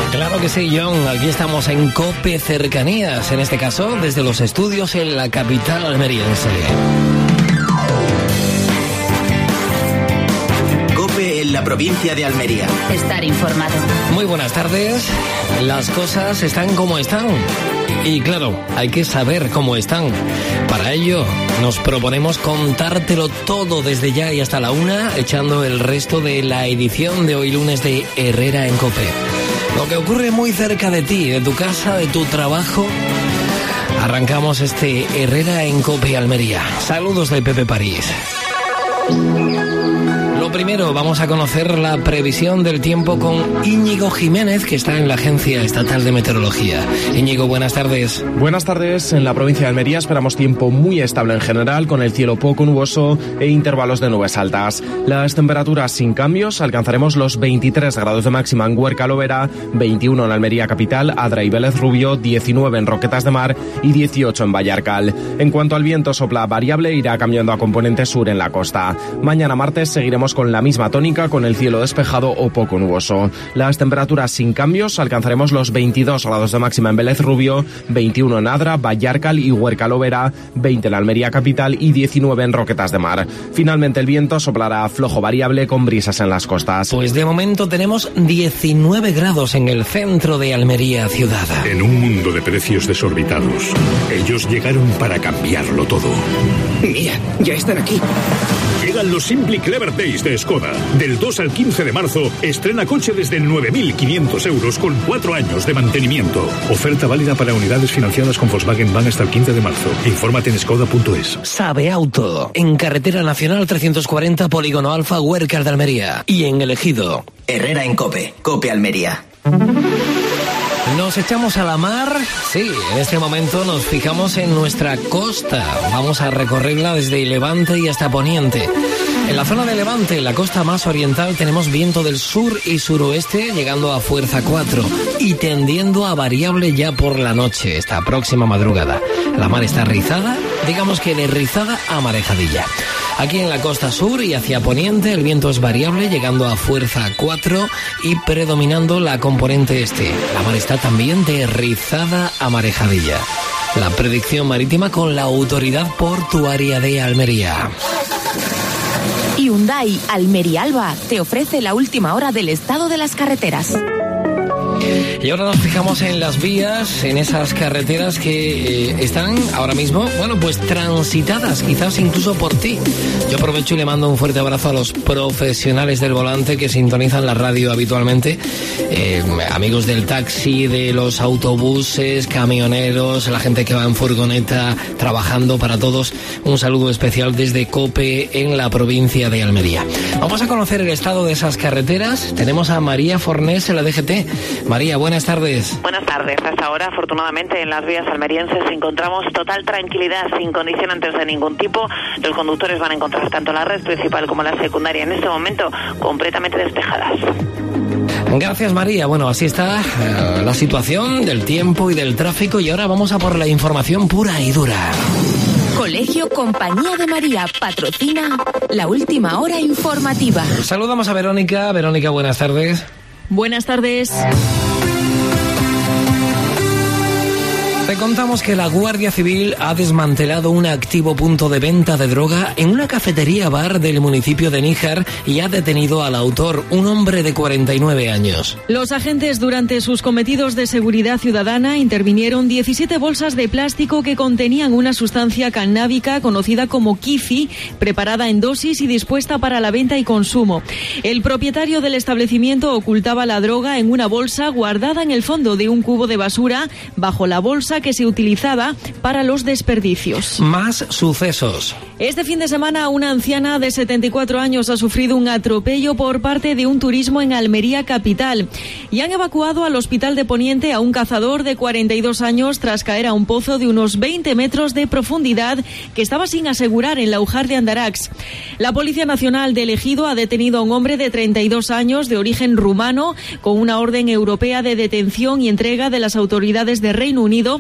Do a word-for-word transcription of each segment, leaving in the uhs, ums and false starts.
Claro que sí, John. Aquí estamos en COPE Cercanías, en este caso desde los estudios en la capital almeriense. COPE en la provincia de Almería. Estar informado. Muy buenas tardes. Las cosas están como están. Y claro, hay que saber cómo están. Para ello, nos proponemos contártelo todo desde ya y hasta la una, echando el resto de la edición de hoy lunes de Herrera en COPE. Lo que ocurre muy cerca de ti, de tu casa, de tu trabajo. Arrancamos este Herrera en COPE Almería. Saludos de Pepe París. Lo primero, vamos a conocer la previsión del tiempo con Íñigo Jiménez, que está en la Agencia Estatal de Meteorología. Íñigo, buenas tardes. Buenas tardes. En la provincia de Almería esperamos tiempo muy estable en general, con el cielo poco nuboso e intervalos de nubes altas. Las temperaturas sin cambios, alcanzaremos los veintitrés grados de máxima en Huerca Lovera, veintiuno en Almería capital, Adra y Vélez Rubio, diecinueve en Roquetas de Mar y dieciocho en Vallarcal. En cuanto al viento, sopla variable, irá cambiando a componente sur en la costa. Mañana martes seguiremos con la misma tónica, con el cielo despejado o poco nuboso. Las temperaturas sin cambios, alcanzaremos los veintidós grados de máxima en Vélez Rubio, veintiuno en Adra, Vallarcal y Huerca Lovera, veinte en Almería capital y diecinueve en Roquetas de Mar. Finalmente el viento soplará flojo variable con brisas en las costas. Pues de momento tenemos diecinueve grados en el centro de Almería ciudad. En un mundo de precios desorbitados, ellos llegaron para cambiarlo todo. Mira, ya están aquí. Llegan los Simply Clever Days de Skoda. Del dos al quince de marzo, estrena coche desde nueve mil quinientos euros con cuatro años de mantenimiento. Oferta válida para unidades financiadas con Volkswagen Van hasta el quince de marzo. Infórmate en skoda punto es. Sabe Auto, en Carretera Nacional trescientos cuarenta, Polígono Alfa, Huerca de Almería. Y en El Ejido. Herrera en COPE, COPE Almería. Nos echamos a la mar. Sí, en este momento nos fijamos en nuestra costa. Vamos a recorrerla desde Levante y hasta Poniente. En la zona de Levante, la costa más oriental, tenemos viento del sur y suroeste llegando a fuerza cuatro y tendiendo a variable ya por la noche, esta próxima madrugada. La mar está rizada, digamos que de rizada a marejadilla. Aquí en la costa sur y hacia Poniente el viento es variable llegando a fuerza cuatro y predominando la componente este. La mar está también de rizada a marejadilla. La predicción marítima con la Autoridad Portuaria de Almería. Hyundai Almería Alba te ofrece la última hora del estado de las carreteras. Y ahora nos fijamos en las vías, en esas carreteras que eh, están ahora mismo, bueno, pues transitadas, quizás incluso por ti. Yo aprovecho y le mando un fuerte abrazo a los profesionales del volante que sintonizan la radio habitualmente, eh, amigos del taxi, de los autobuses, camioneros, la gente que va en furgoneta trabajando, para todos un saludo especial desde COPE en la provincia de Almería. Vamos a conocer el estado de esas carreteras. Tenemos a María Fornés en la D G T. María, buenas tardes. Buenas tardes. Hasta ahora, afortunadamente, en las vías almerienses encontramos total tranquilidad, sin condicionantes de ningún tipo. Los conductores van a encontrar tanto la red principal como la secundaria en este momento completamente despejadas. Gracias, María. Bueno, así está eh, la situación del tiempo y del tráfico, y ahora vamos a por la información pura y dura. Colegio Compañía de María patrocina la última hora informativa. Saludamos a Verónica. Verónica, buenas tardes. Buenas tardes. Te contamos que la Guardia Civil ha desmantelado un activo punto de venta de droga en una cafetería-bar del municipio de Níjar y ha detenido al autor, un hombre de cuarenta y nueve años. Los agentes, durante sus cometidos de seguridad ciudadana, intervinieron diecisiete bolsas de plástico que contenían una sustancia cannábica conocida como kifi, preparada en dosis y dispuesta para la venta y consumo. El propietario del establecimiento ocultaba la droga en una bolsa guardada en el fondo de un cubo de basura, bajo la bolsa que se utilizaba para los desperdicios. Más sucesos. Este fin de semana, una anciana de setenta y cuatro años ha sufrido un atropello por parte de un turismo en Almería capital y han evacuado al hospital de Poniente a un cazador de cuarenta y dos años tras caer a un pozo de unos veinte metros de profundidad que estaba sin asegurar en la Ujar de Andarax. La Policía Nacional de El Ejido ha detenido a un hombre de treinta y dos años de origen rumano con una orden europea de detención y entrega de las autoridades de Reino Unido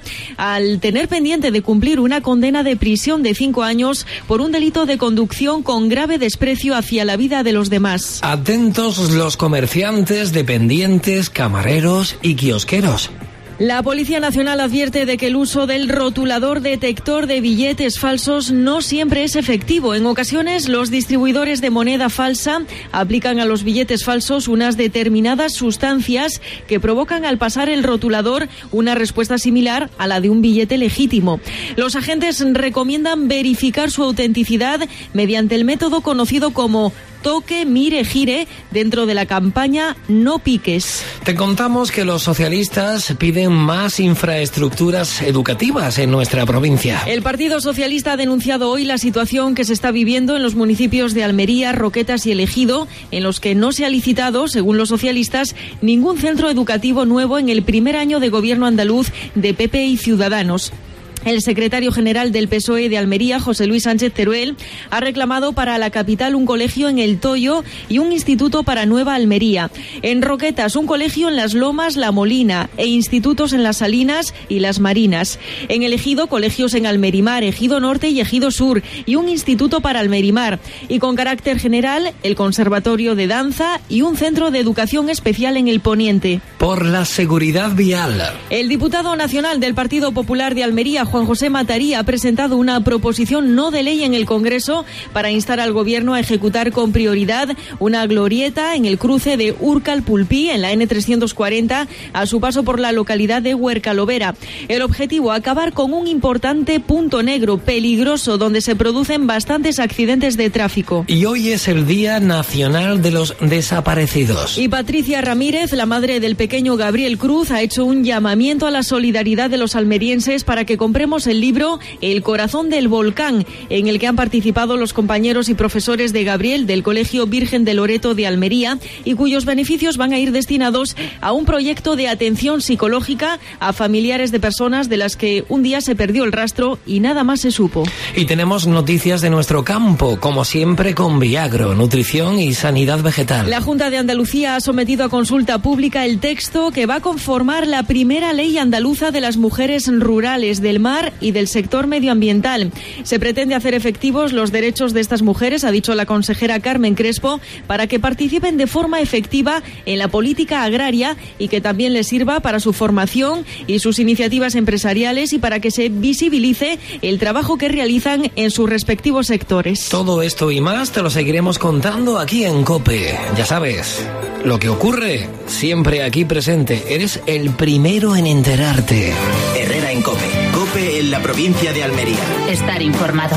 al tener pendiente de cumplir una condena de prisión de cinco años por un delito de conducción con grave desprecio hacia la vida de los demás. Atentos los comerciantes, dependientes, camareros y kiosqueros. La Policía Nacional advierte de que el uso del rotulador detector de billetes falsos no siempre es efectivo. En ocasiones, los distribuidores de moneda falsa aplican a los billetes falsos unas determinadas sustancias que provocan al pasar el rotulador una respuesta similar a la de un billete legítimo. Los agentes recomiendan verificar su autenticidad mediante el método conocido como toque, mire, gire, dentro de la campaña No Piques. Te contamos que los socialistas piden más infraestructuras educativas en nuestra provincia. El Partido Socialista ha denunciado hoy la situación que se está viviendo en los municipios de Almería, Roquetas y El Ejido, en los que no se ha licitado, según los socialistas, ningún centro educativo nuevo en el primer año de gobierno andaluz de P P y Ciudadanos. El secretario general del P S O E de Almería, José Luis Sánchez Teruel, ha reclamado para la capital un colegio en El Toyo y un instituto para Nueva Almería. En Roquetas, un colegio en Las Lomas, La Molina e institutos en Las Salinas y Las Marinas. En El Ejido, colegios en Almerimar, Ejido Norte y Ejido Sur y un instituto para Almerimar. Y con carácter general, el Conservatorio de Danza y un centro de educación especial en el Poniente. Por la seguridad vial. El diputado nacional del Partido Popular de Almería, Juan José Mataría, ha presentado una proposición no de ley en el Congreso para instar al Gobierno a ejecutar con prioridad una glorieta en el cruce de Urcal-Pulpí, en la ene trescientos cuarenta, a su paso por la localidad de Huercalovera. El objetivo, acabar con un importante punto negro peligroso donde se producen bastantes accidentes de tráfico. Y hoy es el Día Nacional de los Desaparecidos. Y Patricia Ramírez, la madre del pequeño Gabriel Cruz, ha hecho un llamamiento a la solidaridad de los almerienses para que compremos el libro El corazón del volcán, en el que han participado los compañeros y profesores de Gabriel del Colegio Virgen de Loreto de Almería y cuyos beneficios van a ir destinados a un proyecto de atención psicológica a familiares de personas de las que un día se perdió el rastro y nada más se supo. Y tenemos noticias de nuestro campo, como siempre con Viagro, nutrición y sanidad vegetal. La Junta de Andalucía ha sometido a consulta pública el texto que va a conformar la primera ley andaluza de las mujeres rurales, del mar y del sector medioambiental. Se pretende hacer efectivos los derechos de estas mujeres, ha dicho la consejera Carmen Crespo, para que participen de forma efectiva en la política agraria y que también les sirva para su formación y sus iniciativas empresariales y para que se visibilice el trabajo que realizan en sus respectivos sectores. Todo esto y más te lo seguiremos contando aquí en COPE. Ya sabes, lo que ocurre siempre aquí presente. Eres el primero en enterarte. Herrera en COPE. COPE en la provincia de Almería. Estar informado.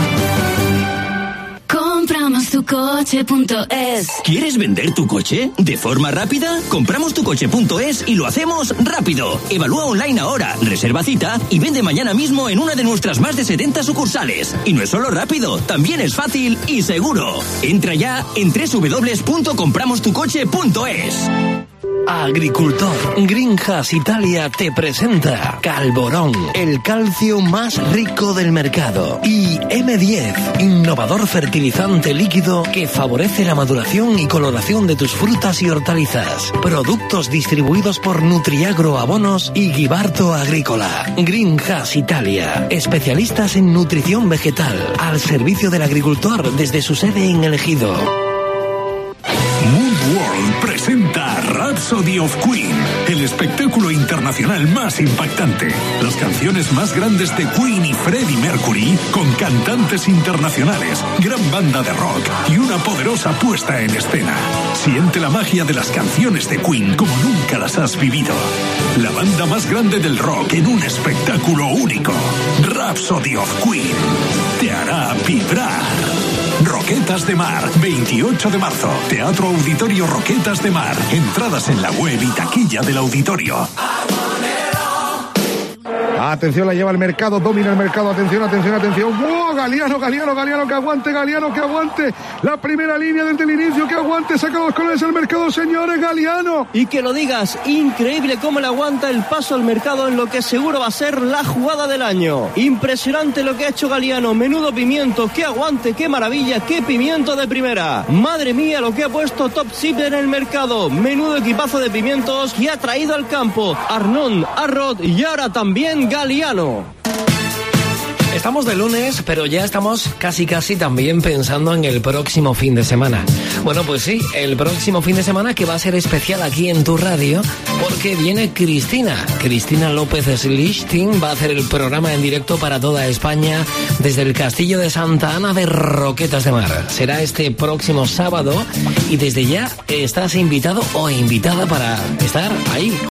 Compramos tu coche punto es. ¿Quieres vender tu coche? ¿De forma rápida? Compramos tu coche punto es y lo hacemos rápido. Evalúa online ahora, reserva cita y vende mañana mismo en una de nuestras más de setenta sucursales. Y no es solo rápido, también es fácil y seguro. Entra ya en doble u doble u doble u punto compramos tu coche punto es. Agricultor. Greenhouse Italia te presenta Calborón, el calcio más rico del mercado. Y eme diez, innovador fertilizante líquido que favorece la maduración y coloración de tus frutas y hortalizas. Productos distribuidos por Nutriagro Abonos y Guibarto Agrícola. Greenhouse Italia, especialistas en nutrición vegetal, al servicio del agricultor desde su sede en El Ejido. Mood World presenta Rhapsody of Queen, el espectáculo internacional más impactante. Las canciones más grandes de Queen y Freddie Mercury, con cantantes internacionales, gran banda de rock y una poderosa puesta en escena. Siente la magia de las canciones de Queen como nunca las has vivido. La banda más grande del rock en un espectáculo único. Rhapsody of Queen te hará vibrar. Roquetas de Mar, veintiocho de marzo. Teatro Auditorio Roquetas de Mar. Entradas en la web y taquilla del auditorio. Atención, la lleva el mercado, domina el mercado, atención, atención, atención. ¡Wow! Galiano, Galiano, Galiano, que aguante, Galiano, que aguante. La primera línea desde el inicio, que aguante. Saca los colores al mercado, señores, Galiano. Y que lo digas, increíble cómo le aguanta el paso al mercado en lo que seguro va a ser la jugada del año. Impresionante lo que ha hecho Galiano, menudo pimiento, qué aguante, qué maravilla, qué pimiento de primera. Madre mía, lo que ha puesto Top Sip en el mercado. Menudo equipazo de pimientos que ha traído al campo. Arnón, Arrod y ahora también Galiano. Estamos de lunes, pero ya estamos casi casi también pensando en el próximo fin de semana. Bueno, pues sí, el próximo fin de semana que va a ser especial aquí en tu radio, porque viene Cristina. Cristina López Schlichting va a hacer el programa en directo para toda España desde el Castillo de Santa Ana de Roquetas de Mar. Será este próximo sábado y desde ya estás invitado o invitada para estar ahí